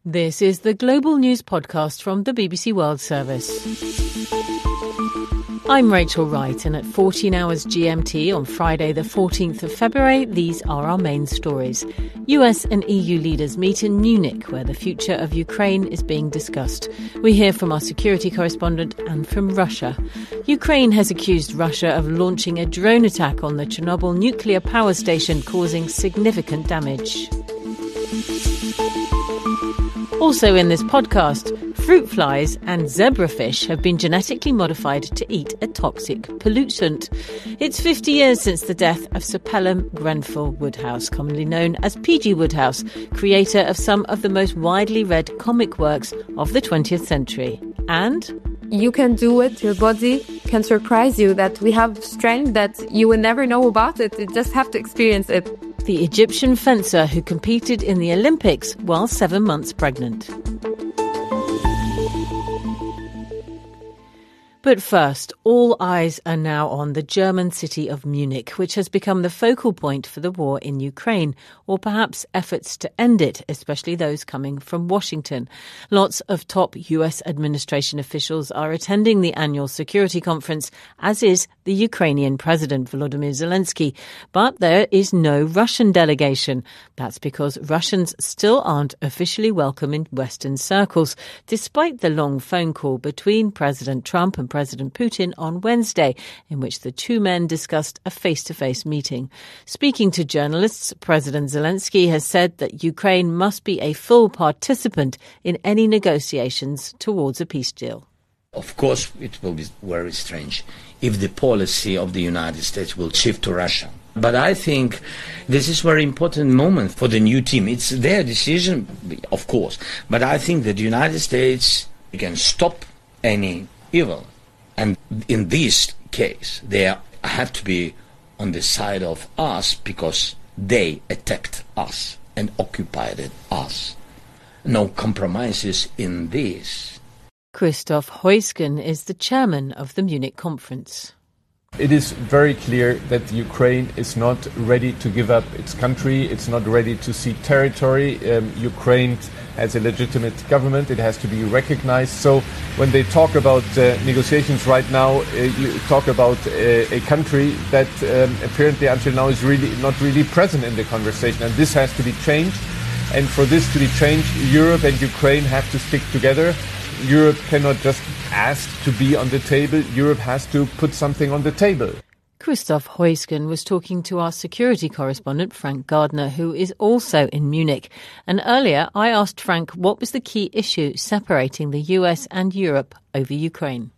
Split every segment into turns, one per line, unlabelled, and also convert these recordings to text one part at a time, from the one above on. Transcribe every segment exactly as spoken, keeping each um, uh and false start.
This is the Global News Podcast from the B B C World Service. I'm Rachel Wright, and at fourteen hours G M T on Friday the fourteenth of February, these are our main stories. U S and E U leaders meet in Munich, where the future of Ukraine is being discussed. We hear from our security correspondent and from Russia. Ukraine has accused Russia of launching a drone attack on the Chernobyl nuclear power station, causing significant damage. Also in this podcast, fruit flies and zebrafish have been genetically modified to eat a toxic pollutant. It's fifty years since the death of Sir Pelham Grenfell Woodhouse, commonly known as P G Wodehouse, creator of some of the most widely read comic works of the twentieth century. And
you can do it, your body can surprise you, that we have strength that you will never know about it. You just have to experience it.
The Egyptian fencer who competed in the Olympics while seven months pregnant. But first, all eyes are now on the German city of Munich, which has become the focal point for the war in Ukraine, or perhaps efforts to end it, especially those coming from Washington. Lots of top U S administration officials are attending the annual security conference, as is the Ukrainian President Volodymyr Zelensky. But there is no Russian delegation. That's because Russians still aren't officially welcome in Western circles, despite the long phone call between President Trump and President Putin on Wednesday, in which the two men discussed a face-to-face meeting. Speaking to journalists, President Zelensky has said that Ukraine must be a full participant in any negotiations towards a peace deal.
Of course, it will be very strange if the policy of the United States will shift to Russia. But I think this is a very important moment for the new team. It's their decision, of course. But I think that the United States can stop any evil. And in this case, they have to be on the side of us because they attacked us and occupied us. No compromises in this.
Christoph Heusgen is the chairman of the Munich conference.
It is very clear that Ukraine is not ready to give up its country. It's not ready to cede territory. Um, Ukraine has a legitimate government. It has to be recognized. So when they talk about uh, negotiations right now, uh, you talk about uh, a country that um, apparently until now is really not really present in the conversation. And this has to be changed. And for this to be changed, Europe and Ukraine have to stick together. Europe cannot just ask to be on the table. Europe has to put something on the table.
Christoph Heusgen was talking to our security correspondent, Frank Gardner, who is also in Munich. And earlier, I asked Frank what was the key issue separating the U S and Europe over Ukraine.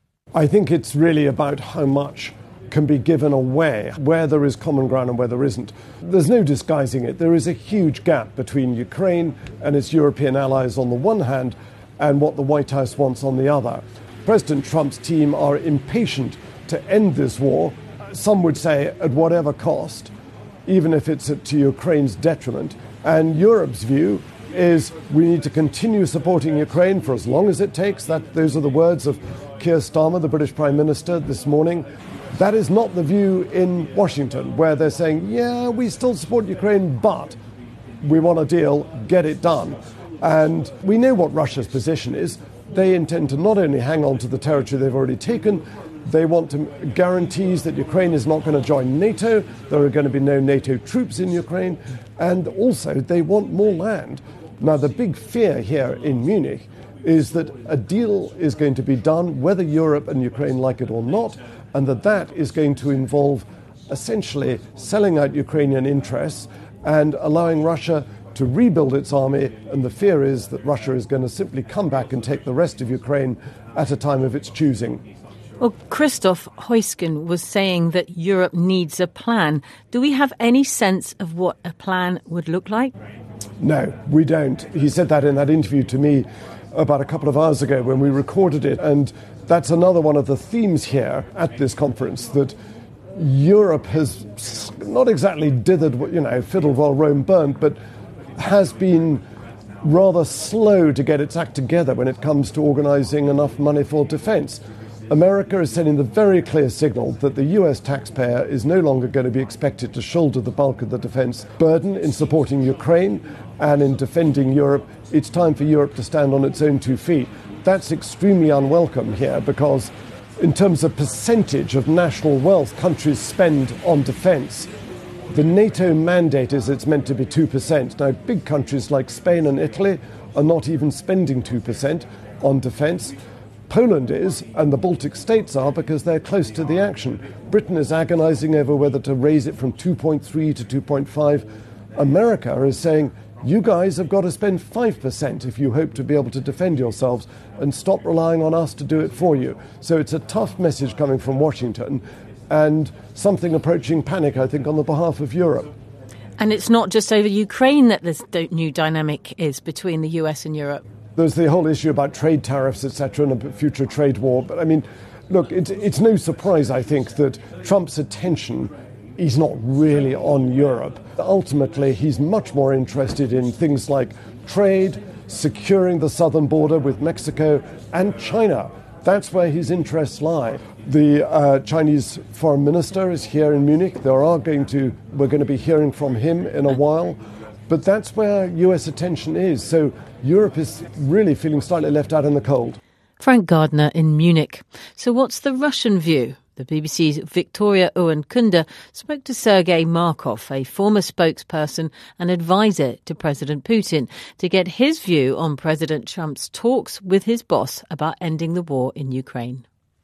I think it's really about how much can be given away, where there is common ground and where there isn't. There's no disguising it. There is a huge gap between Ukraine and its European allies on the one hand and what the White House wants on the other. President Trump's team are impatient to end this war, some would say at whatever cost, even if it's to Ukraine's detriment. And Europe's view is we need to continue supporting Ukraine for as long as it takes. That, those are the words of Keir Starmer, the British Prime Minister, this morning. That is not the view in Washington, where they're saying, yeah, we still support Ukraine, but we want a deal, get it done. And we know what Russia's position is. They intend to not only hang on to the territory they've already taken, they want to guarantees that Ukraine is not going to join NATO, there are going to be no NATO troops in Ukraine, and also they want more land. Now, the big fear here in Munich is that a deal is going to be done, whether Europe and Ukraine like it or not, and that that is going to involve essentially selling out Ukrainian interests and allowing Russia to rebuild its army, and the fear is that Russia is going to simply come back and take the rest of Ukraine at a time of its choosing.
Well, Christoph Heusgen was saying that Europe needs a plan. Do we have any sense of what a plan would look like?
No, we don't. He said that in that interview to me about a couple of hours ago when we recorded it, and that's another one of the themes here at this conference, that Europe has not exactly dithered, you know, fiddled while Rome burnt, but has been rather slow to get its act together when it comes to organising enough money for defence. America is sending the very clear signal that the U S taxpayer is no longer going to be expected to shoulder the bulk of the defence burden in supporting Ukraine and in defending Europe. It's time for Europe to stand on its own two feet. That's extremely unwelcome here because in terms of percentage of national wealth countries spend on defence, the NATO mandate is it's meant to be two percent. Now, big countries like Spain and Italy are not even spending two percent on defence. Poland is, and the Baltic states are, because they're close to the action. Britain is agonising over whether to raise it from two point three to two point five. America is saying, you guys have got to spend five percent if you hope to be able to defend yourselves and stop relying on us to do it for you. So it's a tough message coming from Washington and something approaching panic, I think, on the behalf of Europe.
And it's not just over Ukraine that this new dynamic is between the U S and Europe.
There's the whole issue about trade tariffs, et cetera, and a future trade war. But, I mean, look, it's, it's no surprise, I think, that Trump's attention is not really on Europe. Ultimately, he's much more interested in things like trade, securing the southern border with Mexico and China. That's where his interests lie. The uh, Chinese foreign minister is here in Munich. There are going to, we're going to be hearing from him in a while. But that's where U S attention is. So Europe is really feeling slightly left out in the cold.
Frank Gardner in Munich. So what's the Russian view? The B B C's Victoria Uwankunda spoke to Sergei Markov, a former spokesperson and advisor to President Putin, to get his view on President Trump's talks with his boss about ending the war in Ukraine.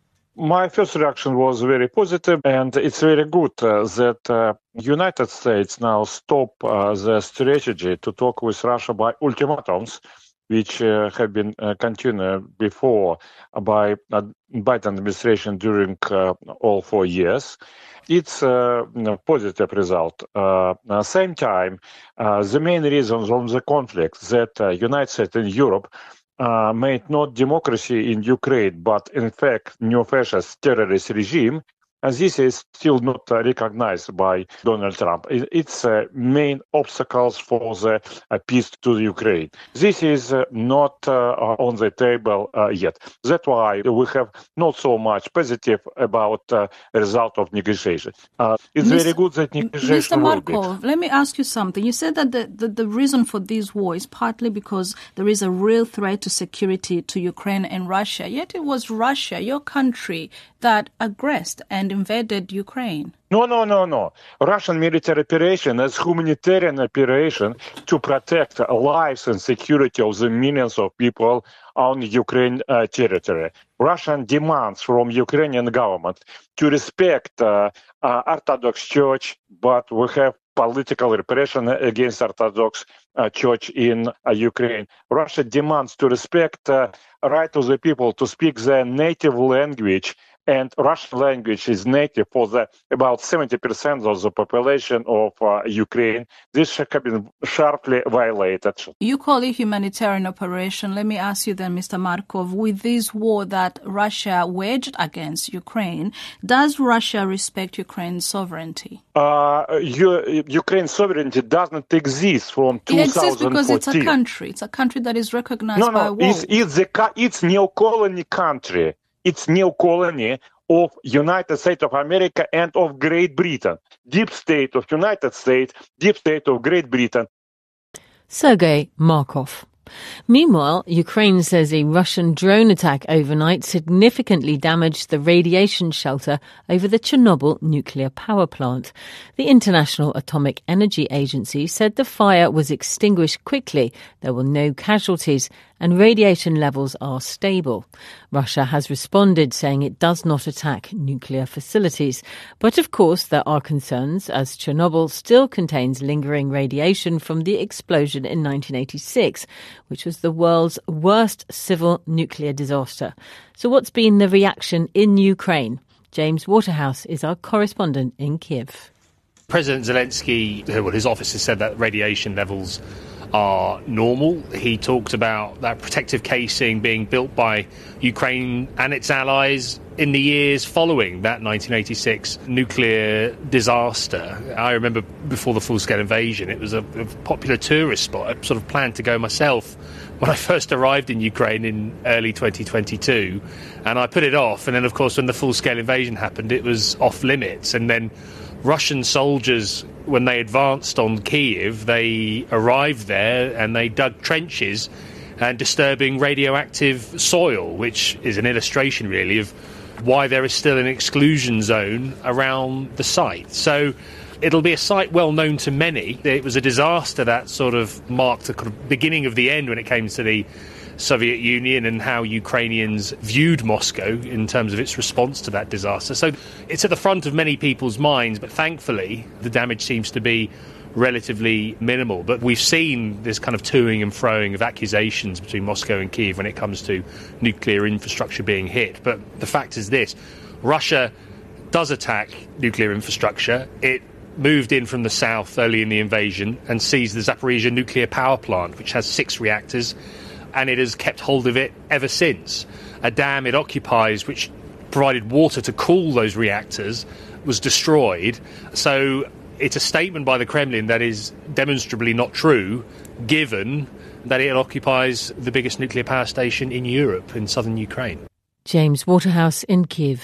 My first reaction was very positive, and it's very good uh, that uh, United States now stop uh, the strategy to talk with Russia by ultimatums, which uh, have been uh, continued before by uh, Biden administration during uh, all four years. It's a uh, positive result. Uh, at the same time, uh, the main reasons of the conflict that uh, United States and Europe Uh, made not democracy in Ukraine, but in fact neo-fascist terrorist regime, and this is still not uh, recognized by Donald Trump. It, it's uh, main obstacles for the uh, peace to the Ukraine. This is uh, not uh, on the table uh, yet. That's why we have not so much positive about uh, the result of negotiation. Uh, it's Mister very good that negotiation
Mister
will
Markov,
be.
let me ask you something. You said that the, the, the reason for this war is partly because there is a real threat to security to Ukraine and Russia. Yet it was Russia, your country, that aggressed and invaded Ukraine.
No, no, no, no. Russian military operation is humanitarian operation to protect lives and security of the millions of people on Ukraine uh, territory. Russian demands from Ukrainian government to respect uh, uh, Orthodox Church, but we have political repression against Orthodox uh, Church in uh, Ukraine. Russia demands to respect uh, right of the people to speak their native language, and Russian language is native for the about seventy percent of the population of uh, Ukraine. This has been sharply violated.
You call it humanitarian operation. Let me ask you then, Mister Markov, with this war that Russia waged against Ukraine, does Russia respect Ukraine's sovereignty?
Uh, you, Ukraine's sovereignty doesn't exist from two thousand fourteen.
It exists because it's a country. It's a country that is recognized
no, no,
by war.
It's, it's, the, it's neo-colony country. It's neo-colony of United States of America and of Great Britain. Deep state of United States, deep state of Great Britain.
Sergei Markov. Meanwhile, Ukraine says a Russian drone attack overnight significantly damaged the radiation shelter over the Chernobyl nuclear power plant. The International Atomic Energy Agency said the fire was extinguished quickly, there were no casualties, and radiation levels are stable. Russia has responded, saying it does not attack nuclear facilities. But of course there are concerns, as Chernobyl still contains lingering radiation from the explosion in nineteen eighty-six, which was the world's worst civil nuclear disaster. So what's been the reaction in Ukraine? James Waterhouse is our correspondent in Kiev.
President Zelensky, well, his office has said that radiation levels are normal. He talked about that protective casing being built by Ukraine and its allies in the years following that nineteen eighty-six nuclear disaster. I remember before the full-scale invasion, it was a, a popular tourist spot. I sort of planned to go myself when I first arrived in Ukraine in early twenty twenty-two, and I put it off. And then, of course, when the full-scale invasion happened, it was off limits. And then Russian soldiers, when they advanced on Kyiv, they arrived there and they dug trenches and disturbing radioactive soil, which is an illustration, really, of why there is still an exclusion zone around the site. So it'll be a site well known to many. It was a disaster that sort of marked the kind of beginning of the end when it came to the Soviet Union and how Ukrainians viewed Moscow in terms of its response to that disaster. So it's at the front of many people's minds, but thankfully the damage seems to be relatively minimal. But we've seen this kind of toing and froing of accusations between Moscow and Kyiv when it comes to nuclear infrastructure being hit. But the fact is this: Russia does attack nuclear infrastructure. It moved in from the south early in the invasion and seized the Zaporizhzhia nuclear power plant, which has six reactors, and it has kept hold of it ever since. A dam it occupies, which provided water to cool those reactors, was destroyed. So it's a statement by the Kremlin that is demonstrably not true, given that it occupies the biggest nuclear power station in Europe, in southern Ukraine.
James Waterhouse in Kyiv.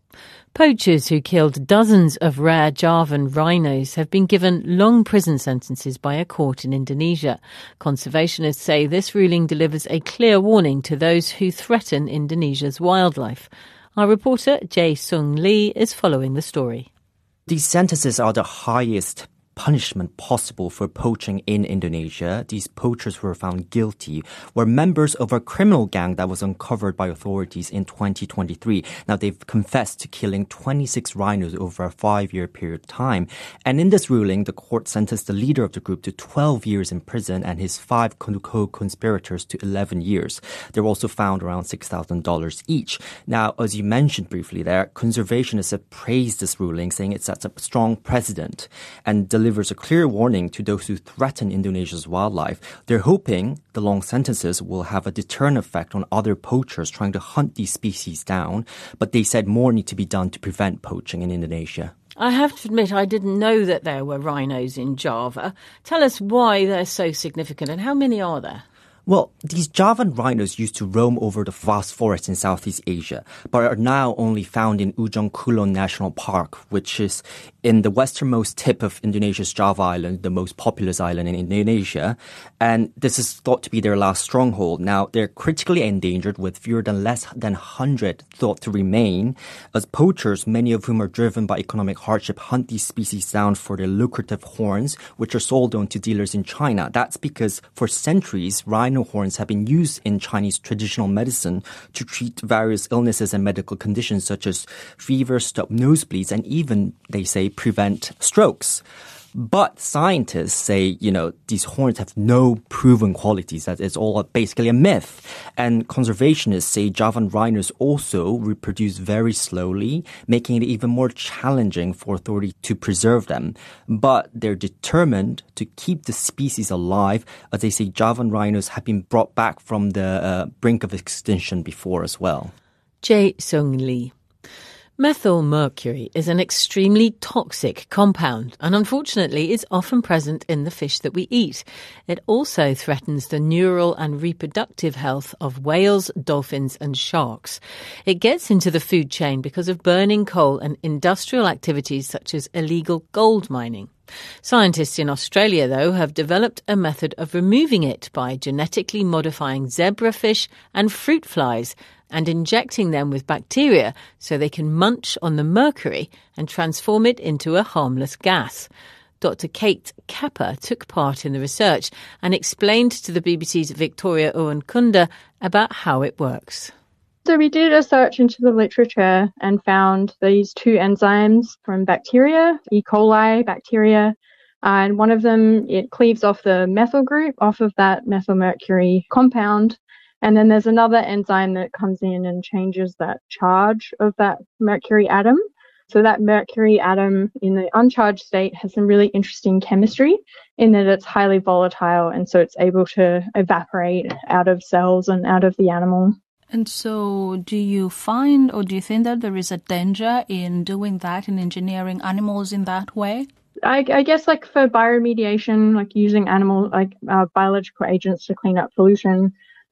Poachers who killed dozens of rare Javan rhinos have been given long prison sentences by a court in Indonesia. Conservationists say this ruling delivers a clear warning to those who threaten Indonesia's wildlife. Our reporter Jae Sung Lee is following the story.
These sentences are the highest punishment possible for poaching in Indonesia. These poachers who were found guilty were members of a criminal gang that was uncovered by authorities in twenty twenty-three. Now, they've confessed to killing twenty-six rhinos over a five-year period of time. And in this ruling, the court sentenced the leader of the group to twelve years in prison and his five co-conspirators to eleven years. They were also found around six thousand dollars each. Now, as you mentioned briefly there, conservationists have praised this ruling, saying it sets a strong precedent and delivers a clear warning to those who threaten Indonesia's wildlife. They're hoping the long sentences will have a deterrent effect on other poachers trying to hunt these species down, but they said more need to be done to prevent poaching in Indonesia.
I have to admit I didn't know that there were rhinos in Java. Tell us why they're so significant and how many are there?
Well, these Javan rhinos used to roam over the vast forests in Southeast Asia, but are now only found in Ujung Kulon National Park, which is in the westernmost tip of Indonesia's Java Island, the most populous island in Indonesia. And this is thought to be their last stronghold. Now, they're critically endangered, with fewer than less than one hundred thought to remain, as poachers, many of whom are driven by economic hardship, hunt these species down for their lucrative horns, which are sold on to dealers in China. That's because for centuries, rhino horns have been used in Chinese traditional medicine to treat various illnesses and medical conditions such as fever, stop nosebleeds, and even, they say, prevent strokes. But scientists say, you know, these horns have no proven qualities, that it's all basically a myth. And conservationists say Javan rhinos also reproduce very slowly, making it even more challenging for authorities to preserve them. But they're determined to keep the species alive, as they say Javan rhinos have been brought back from the uh, brink of extinction before as well.
Jae Sung Lee. Methyl mercury is an extremely toxic compound and unfortunately is often present in the fish that we eat. It also threatens the neural and reproductive health of whales, dolphins and sharks. It gets into the food chain because of burning coal and industrial activities such as illegal gold mining. Scientists in Australia, though, have developed a method of removing it by genetically modifying zebrafish and fruit flies and injecting them with bacteria so they can munch on the mercury and transform it into a harmless gas. Doctor Kate Kappa took part in the research and explained to the B B C's Victoria Owen-Kunda about how it works.
So we did a search into the literature and found these two enzymes from bacteria, E. coli bacteria, and one of them, it cleaves off the methyl group off of that methylmercury compound. And then there's another enzyme that comes in and changes that charge of that mercury atom. So that mercury atom in the uncharged state has some really interesting chemistry in that it's highly volatile, and so it's able to evaporate out of cells and out of the animal.
And so do you find or do you think that there is a danger in doing that, in engineering animals in that way?
I, I guess like for bioremediation, like using animal, like uh, biological agents to clean up pollution,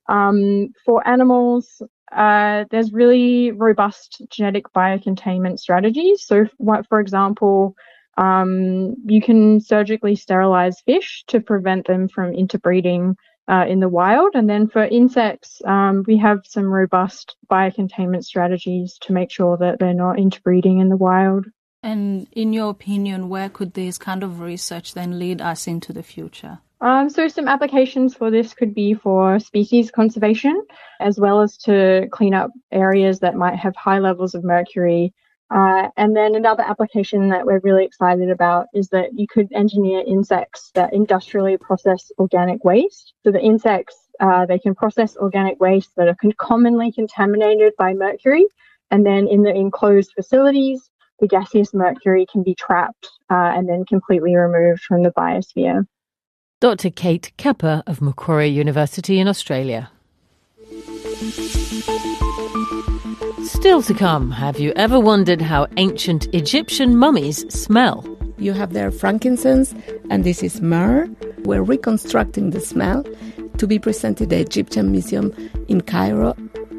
Um, for animals, uh, there's really robust genetic biocontainment strategies. So, what, for example, um, you can surgically sterilize fish to prevent them from interbreeding uh, in the wild. And then for insects, um, we have some robust biocontainment strategies to make sure that they're not interbreeding in the wild.
And in your opinion, where could this kind of research then lead us into the future?
Um, so some applications for this could be for species conservation, as well as to clean up areas that might have high levels of mercury. Uh, and then another application that we're really excited about is that you could engineer insects that industrially process organic waste. So the insects, uh, they can process organic waste that are con- commonly contaminated by mercury. And then in the enclosed facilities, the gaseous mercury can be trapped uh, and then completely removed from the biosphere.
Doctor Kate Kepper of Macquarie University in Australia. Still to come, have you ever wondered how ancient Egyptian mummies smell?
You have there frankincense, and this is myrrh. We're reconstructing the smell to be presented at the Egyptian Museum in Cairo.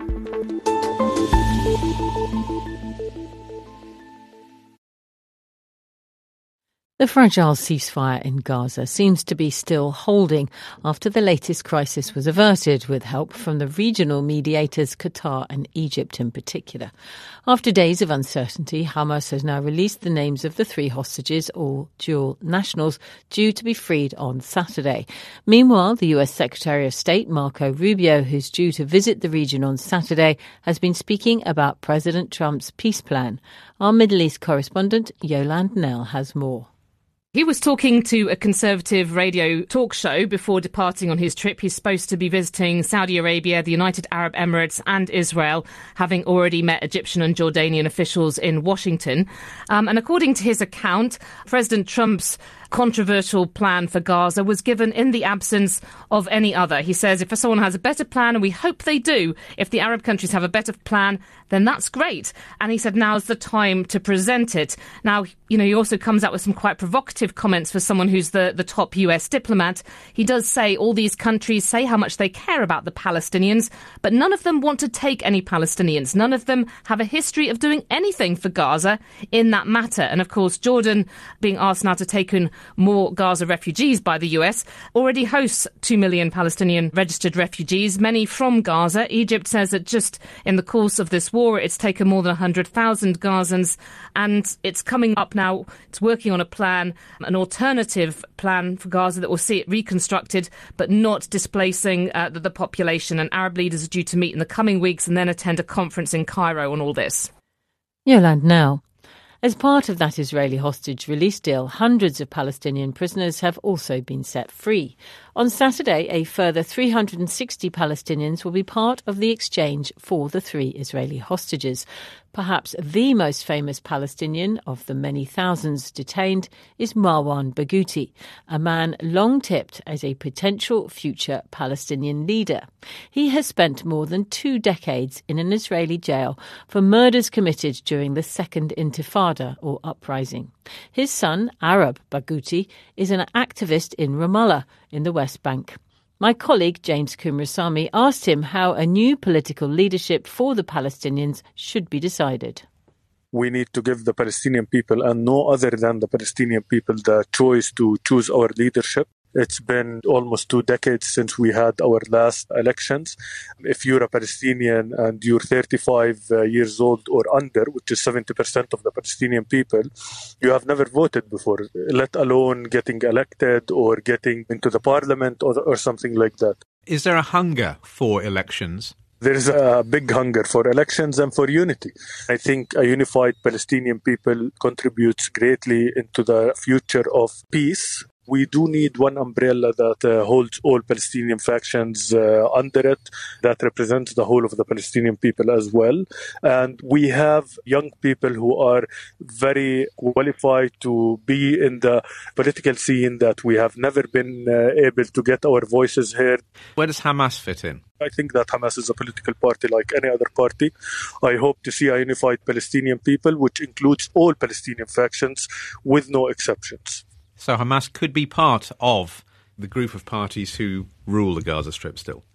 The fragile ceasefire in Gaza seems to be still holding after the latest crisis was averted with help from the regional mediators Qatar and Egypt in particular. After days of uncertainty, Hamas has now released the names of the three hostages, all dual nationals, due to be freed on Saturday. Meanwhile, the U S Secretary of State Marco Rubio, who's due to visit the region on Saturday, has been speaking about President Trump's peace plan. Our Middle East correspondent Yolande Knell has more.
He was talking to a conservative radio talk show before departing on his trip. He's supposed to be visiting Saudi Arabia, the United Arab Emirates and Israel, having already met Egyptian and Jordanian officials in Washington. Um, and according to his account, President Trump's controversial plan for Gaza was given in the absence of any other. He says if someone has a better plan, and we hope they do, if the Arab countries have a better plan, then that's great. And he said now's the time to present it. Now, you know, he also comes out with some quite provocative comments for someone who's the, the top U S diplomat. He does say all these countries say how much they care about the Palestinians, but none of them want to take any Palestinians. None of them have a history of doing anything for Gaza in that matter. And of course, Jordan, being asked now to take in more Gaza refugees by the U S, already hosts two million Palestinian registered refugees, many from Gaza. Egypt says that just in the course of this war, it's taken more than one hundred thousand Gazans, and it's coming up now. It's working on a plan, an alternative plan for Gaza that will see it reconstructed, but not displacing uh, the, the population. And Arab leaders are due to meet in the coming weeks and then attend a conference in Cairo on all this.
Yolande Knell. As part of that Israeli hostage release deal, hundreds of Palestinian prisoners have also been set free. On Saturday, a further three hundred sixty Palestinians will be part of the exchange for the three Israeli hostages. Perhaps the most famous Palestinian of the many thousands detained is Marwan Barghouti, a man long tipped as a potential future Palestinian leader. He has spent more than two decades in an Israeli jail for murders committed during the Second Intifada, or uprising. His son, Arab Barghouti, is an activist in Ramallah, in the West Bank. My colleague James Kumrasamy asked him how a new political leadership for the Palestinians should be decided.
We need to give the Palestinian people, and no other than the Palestinian people, the choice to choose our leadership. It's been almost two decades since we had our last elections. If you're a Palestinian and you're thirty-five uh, years old or under, which is seventy percent of the Palestinian people, you have never voted before, let alone getting elected or getting into the parliament or, or something like that.
Is there a hunger for elections?
There is a big hunger for elections and for unity. I think a unified Palestinian people contributes greatly into the future of peace. We do need one umbrella that uh, holds all Palestinian factions uh, under it, that represents the whole of the Palestinian people as well. And we have young people who are very qualified to be in the political scene that we have never been uh, able to get our voices heard.
Where does Hamas fit in?
I think that Hamas is a political party like any other party. I hope to see a unified Palestinian people, which includes all Palestinian factions with no exceptions.
So Hamas could be part of the group of parties who rule the Gaza Strip still?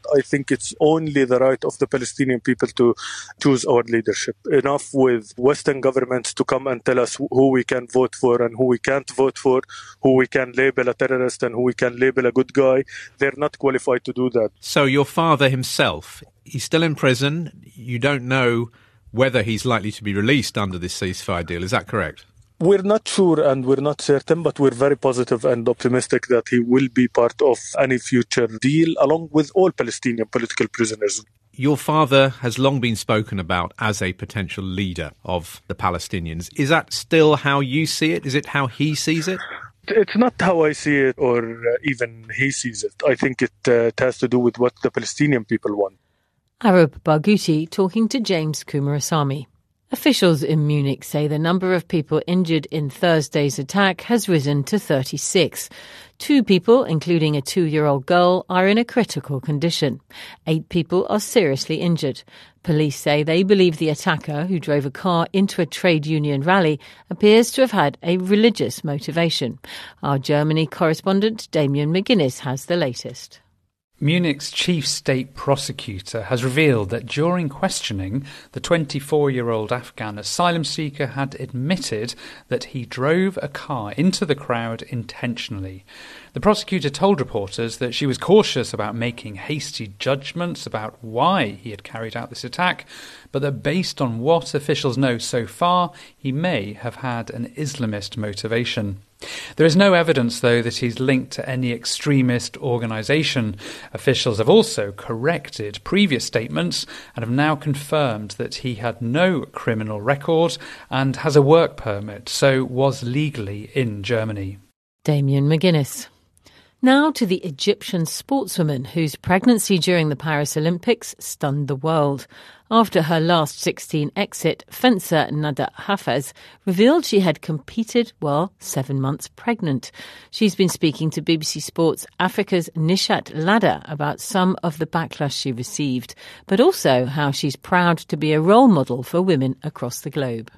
I think it's only the right of the Palestinian people to choose our leadership. Enough with Western governments to come and tell us who we can vote for and who we can't vote for, who we can label a terrorist and who we can label a good guy. They're not qualified to do that.
So your father himself, he's still in prison. You don't know whether he's likely to be released under this ceasefire deal. Is that correct?
We're not sure and we're not certain, but we're very positive and optimistic that he will be part of any future deal, along with all Palestinian political prisoners.
Your father has long been spoken about as a potential leader of the Palestinians. Is that still how you see it? Is it how he sees it?
It's not how I see it or uh, even he sees it. I think it, uh, it has to do with what the Palestinian people want.
Arab Barghouti talking to James Kumarasamy. Officials in Munich say the number of people injured in Thursday's attack has risen to thirty-six. Two people, including a two-year-old girl, are in a critical condition. Eight people are seriously injured. Police say they believe the attacker, who drove a car into a trade union rally, appears to have had a religious motivation. Our Germany correspondent Damien McGuinness has the latest.
Munich's chief state prosecutor has revealed that during questioning, the twenty-four-year-old Afghan asylum seeker had admitted that he drove a car into the crowd intentionally. The prosecutor told reporters that she was cautious about making hasty judgments about why he had carried out this attack, but that based on what officials know so far, he may have had an Islamist motivation. There is no evidence, though, that he's linked to any extremist organisation. Officials have also corrected previous statements and have now confirmed that he had no criminal record and has a work permit, so was legally in Germany.
Damien McGuinness. Now to the Egyptian sportswoman whose pregnancy during the Paris Olympics stunned the world. After her last sixteen exit, fencer Nada Hafez revealed she had competed while seven months pregnant. She's been speaking to B B C Sports Africa's Nishat Ladder about some of the backlash she received, but also how she's proud to be a role model for women across the globe.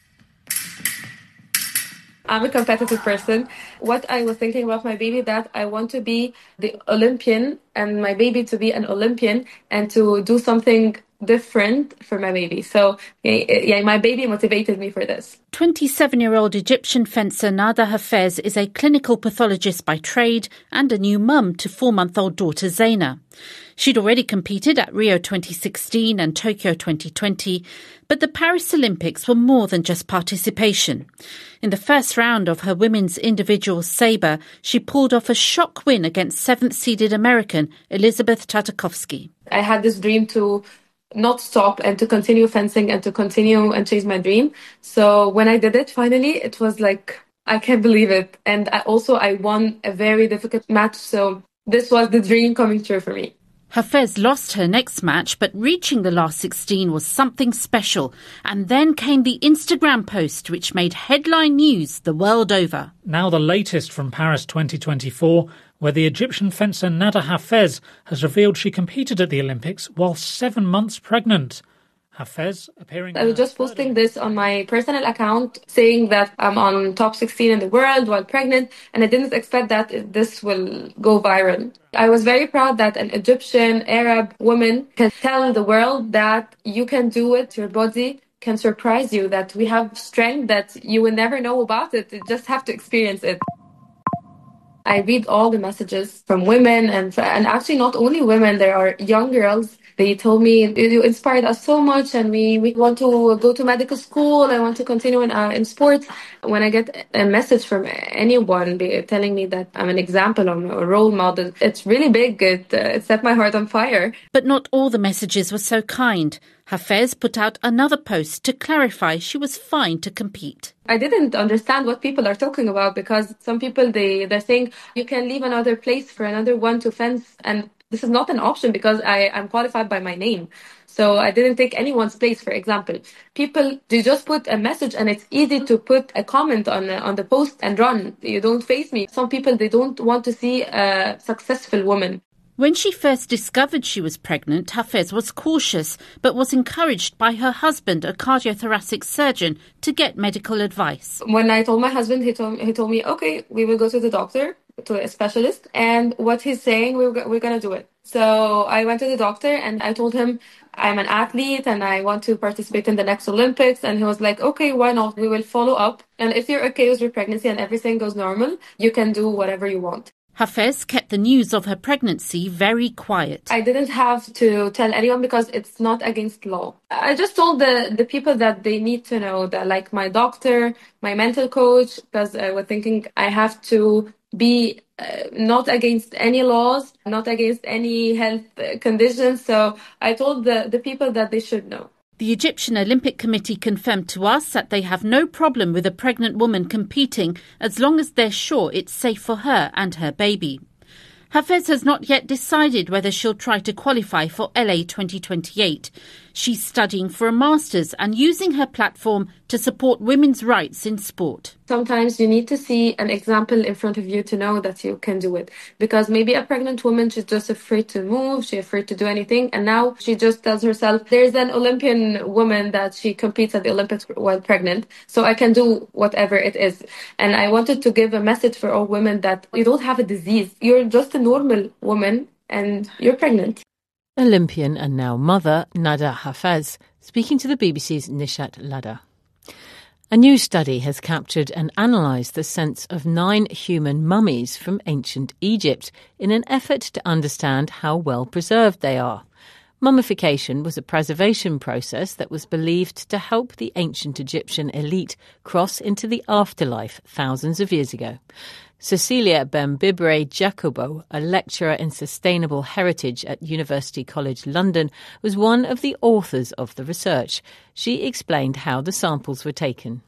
I'm a competitive person. What I was thinking about my baby, that I want to be the Olympian and my baby to be an Olympian and to do something different for my baby. So, yeah, my baby motivated me for this.
twenty-seven-year-old Egyptian fencer Nada Hafez is a clinical pathologist by trade and a new mum to four-month-old daughter Zaina. She'd already competed at Rio twenty sixteen and Tokyo twenty twenty, but the Paris Olympics were more than just participation. In the first round of her women's individual sabre, she pulled off a shock win against seventh-seeded American Elizabeth Tartakovsky.
I had this dream to not stop and to continue fencing and to continue and chase my dream. So when I did it, finally, it was like, I can't believe it. And I also, I won a very difficult match. So this was the dream coming true for me.
Hafez lost her next match, but reaching the last sixteen was something special. And then came the Instagram post, which made headline news the world over.
Now the latest from Paris twenty twenty-four, where the Egyptian fencer Nada Hafez has revealed she competed at the Olympics while seven months pregnant. Hafez appearing...
I was just posting this on my personal account, saying that I'm on top sixteen in the world while pregnant, and I didn't expect that this will go viral. I was very proud that an Egyptian Arab woman can tell the world that you can do it, your body can surprise you, that we have strength that you will never know about it, you just have to experience it. I read all the messages from women and and actually not only women, there are young girls. They told me, you inspired us so much and we, we want to go to medical school. I want to continue in, uh, in sports. When I get a message from anyone be, telling me that I'm an example, I'm a role model, it's really big. It, uh, it set my heart on fire.
But not all the messages were so kind. Hafez put out another post to clarify she was fine to compete.
I didn't understand what people are talking about because some people, they, they're saying you can leave another place for another one to fence, and this is not an option because I am qualified by my name. So I didn't take anyone's place, for example. People, they just put a message and it's easy to put a comment on on the post and run. You don't face me. Some people, they don't want to see a successful woman.
When she first discovered she was pregnant, Hafez was cautious, but was encouraged by her husband, a cardiothoracic surgeon, to get medical advice.
When I told my husband, he told, he told me, okay, we will go to the doctor, to a specialist, and what he's saying, we're, we're going to do it. So I went to the doctor and I told him I'm an athlete and I want to participate in the next Olympics. And he was like, okay, why not? We will follow up. And if you're okay with your pregnancy and everything goes normal, you can do whatever you want.
Hafez kept the news of her pregnancy very quiet.
I didn't have to tell anyone because it's not against law. I just told the, the people that they need to know, that, like my doctor, my mental coach, because I was thinking I have to be uh, not against any laws, not against any health conditions. So I told the, the people that they should know.
The Egyptian Olympic Committee confirmed to us that they have no problem with a pregnant woman competing as long as they're sure it's safe for her and her baby. Hafez has not yet decided whether she'll try to qualify for L A twenty twenty-eight. She's studying for a master's and using her platform to support women's rights in sport.
Sometimes you need to see an example in front of you to know that you can do it. Because maybe a pregnant woman, she's just afraid to move, she's afraid to do anything. And now she just tells herself, there's an Olympian woman that she competes at the Olympics while pregnant, so I can do whatever it is. And I wanted to give a message for all women that you don't have a disease. You're just a normal woman and you're pregnant.
Olympian and now mother Nada Hafez, speaking to the B B C's Nishat Lada. A new study has captured and analysed the sense of nine human mummies from ancient Egypt in an effort to understand how well preserved they are. Mummification was a preservation process that was believed to help the ancient Egyptian elite cross into the afterlife thousands of years ago. Cecilia Bembibre Jacobo, a lecturer in sustainable heritage at University College London, was one of the authors of the research. She explained how the samples were taken.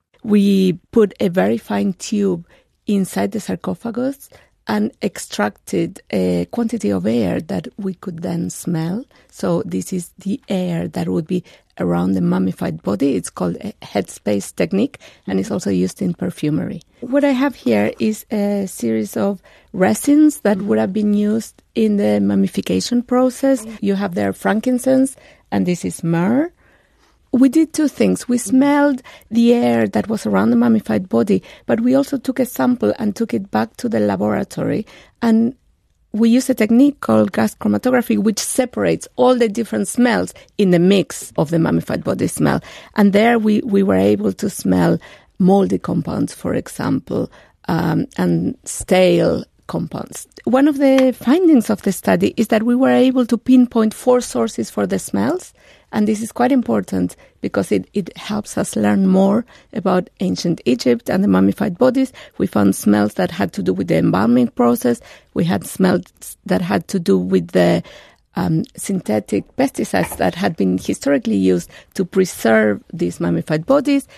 We put a very fine tube inside the sarcophagus and extracted a quantity of air that we could then smell. So this is the air that would be around the mummified body. It's called a headspace technique, and it's also used in perfumery. What I have here is a series of resins that would have been used in the mummification process. You have there frankincense, and this is myrrh. We did two things. We smelled the air that was around the mummified body, but we also took a sample and took it back to the laboratory. And we used a technique called gas chromatography, which separates all the different smells in the mix of the mummified body smell. And there we, we were able to smell moldy compounds, for example, um, and stale compounds. One of the findings of the study is that we were able to pinpoint four sources for the smells. And this is quite important because it, it helps us learn more about ancient Egypt and the mummified bodies. We found smells that had to do with the embalming process. We had smells that had to do with the um, synthetic pesticides that had been historically used to preserve these mummified bodies.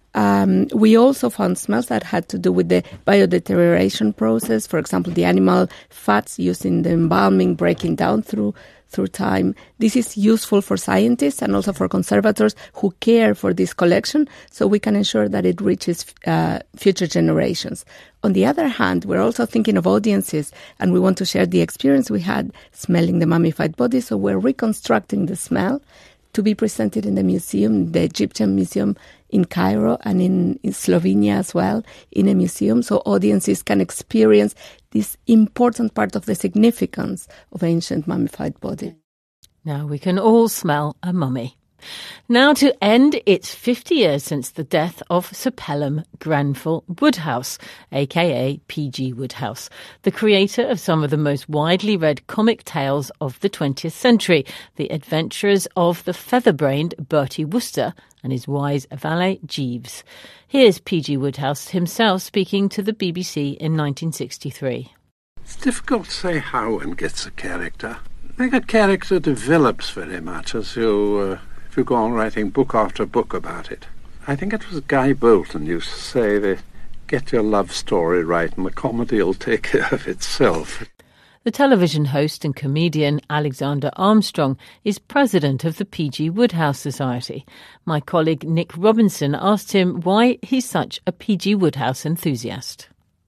Um, we also found smells that had to do with the biodeterioration process. For example, the animal fats used in the embalming breaking down through through time. This is useful for scientists and also for conservators who care for this collection, so we can ensure that it reaches uh, future generations. On the other hand, we're also thinking of audiences, and we want to share the experience we had smelling the mummified body, so we're reconstructing the smell to be presented in the museum, the Egyptian Museum in Cairo and in, in Slovenia as well, in a museum, so audiences can experience this important part of the significance of ancient mummified body.
Now we can all smell a mummy. Now to end, it's fifty years since the death of Sir Pelham Grenfell Woodhouse, aka P G Woodhouse, the creator of some of the most widely read comic tales of the twentieth century, The Adventures of the Feather-Brained Bertie Wooster and his wise valet Jeeves. Here's P G Woodhouse himself speaking to the B B C in nineteen sixty-three.
It's difficult to say how one gets a character. I think a character develops very much as you... Uh, If you go on writing book after book about it. I think it was Guy Bolton used to say that get your love story right and the comedy will take care of itself.
The television host and comedian Alexander Armstrong is president of the P G Woodhouse Society. My colleague Nick Robinson asked him why he's such a P G Woodhouse enthusiast.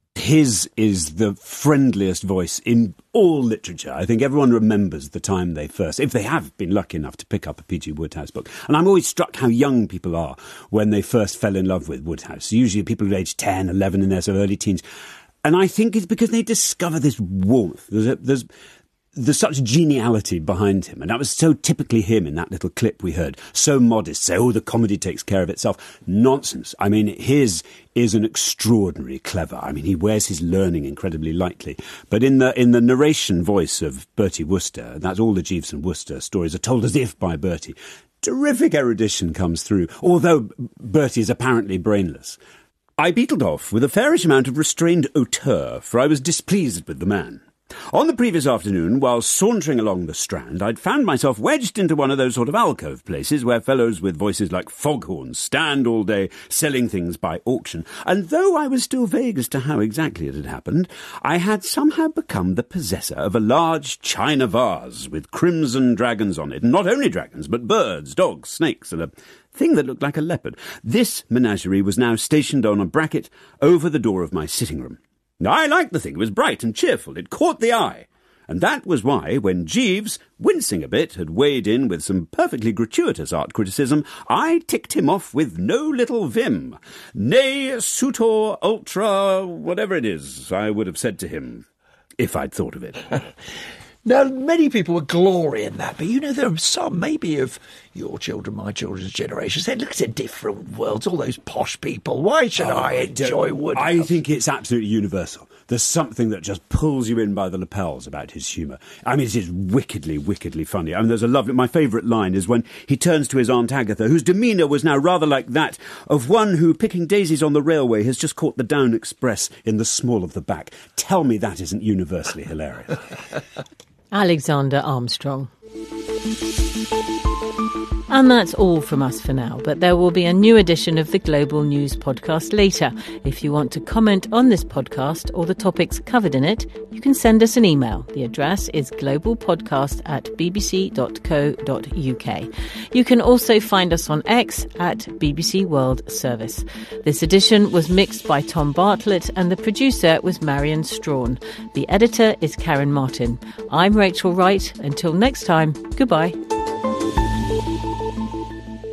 His is the friendliest voice in all literature. I think everyone remembers the time they first, if they have been lucky enough to pick up a P G Woodhouse book. And I'm always struck how young people are when they first fell in love with Woodhouse. Usually people at age ten, eleven in their sort of early teens. And I think it's because they discover this warmth. There's a, there's there's such geniality behind him, and that was so typically him in that little clip we heard. So modest, say, oh, the comedy takes care of itself. Nonsense. I mean, his is an extraordinary clever. I mean, he wears his learning incredibly lightly. But in the in the narration voice of Bertie Wooster, that's all the Jeeves and Wooster stories are told as if by Bertie. Terrific erudition comes through, although Bertie is apparently brainless. I beetled off with a fairish amount of restrained hauteur, for I was displeased with the man. On the previous afternoon, while sauntering along the Strand, I'd found myself wedged into one of those sort of alcove places where fellows with voices like foghorns stand all day selling things by auction, and though I was still vague as to how exactly it had happened, I had somehow become the possessor of a large china vase with crimson dragons on it, and not only dragons, but birds, dogs, snakes, and a thing that looked like a leopard. This menagerie was now stationed on a bracket over the door of my sitting room. I liked the thing. It was bright and cheerful. It caught the eye. And that was why, when Jeeves, wincing a bit, had weighed in with some perfectly gratuitous art criticism, I ticked him off with no little vim. Nay, sutor ultra, whatever it is, I would have said to him, if I'd thought of it.
Now, many people would glory in that, but you know, there are some, maybe of your children, my children's generation, say, look at the different worlds, all those posh people. Why should oh, I enjoy Woodhouse?
I think it's absolutely universal. There's something that just pulls you in by the lapels about his humour. I mean, it is wickedly, wickedly funny. I mean, there's a lovely... My favourite line is when he turns to his Aunt Agatha, whose demeanour was now rather like that of one who, picking daisies on the railway, has just caught the Down Express in the small of the back. Tell me that isn't universally hilarious.
Alexander Armstrong. And that's all from us for now, but there will be a new edition of the Global News podcast later. If you want to comment on this podcast or the topics covered in it, you can send us an email. The address is globalpodcast at bbc dot co dot uk. You can also find us on X at B B C World Service. This edition was mixed by Tom Bartlett and the producer was Marion Strawn. The editor is Karen Martin. I'm Rachel Wright. Until next time, goodbye.